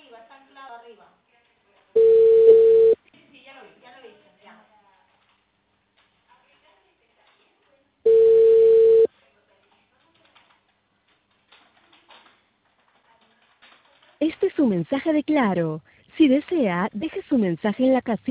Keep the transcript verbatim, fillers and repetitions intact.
Este es su mensaje de Claro. Si desea, deje su mensaje en la casilla.